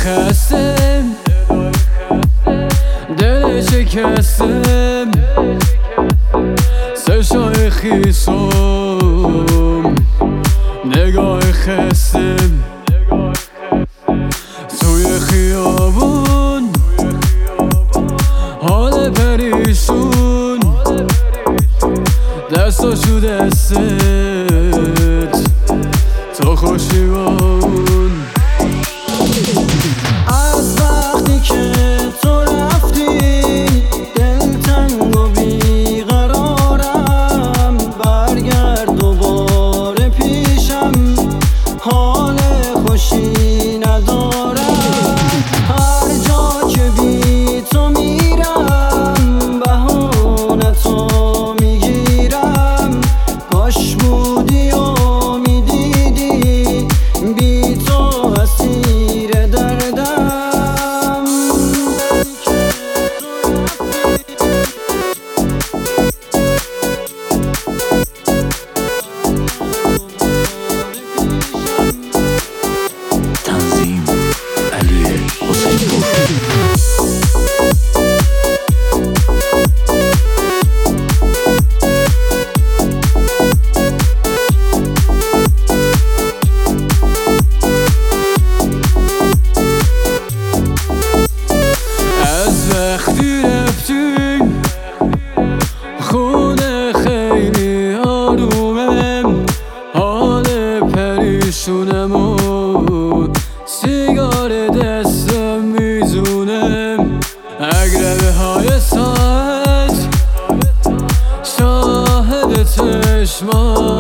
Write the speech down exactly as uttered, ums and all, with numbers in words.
خستم، دل شکستم، سشای خیسم، نگاه خستم توی خیابون، حال پریشون، دستاشو دستت تو خوشیبون. از وقتی که تو رفتی دلتنگ و بیقرارم، برگرد دوباره پیشم، حال خوشی ندارم. هر جا که بی تو میرم بهانتو میگیرم، کاش بودی و میدیدی بی تو اسیر دردم. تنظیم علی حسین‌پور. وقتی رفتی خونه خیلی آرومم، حال پریشونم و سیگار دستم میزونم. اگربه های ساعت شاهد چشمام